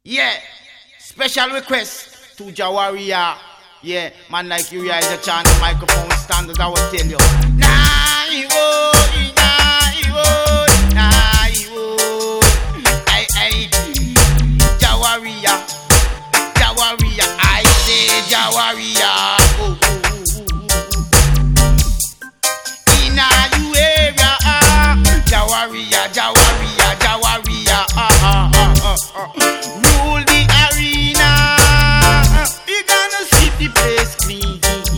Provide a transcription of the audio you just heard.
Yeah, special request to Jawaria. Yeah, man like you is a chant the microphone stand as I will tell you. Jawaria, Jawaria, I say Jawaria. In a you area, Jawaria, Jawaria, Jawaria.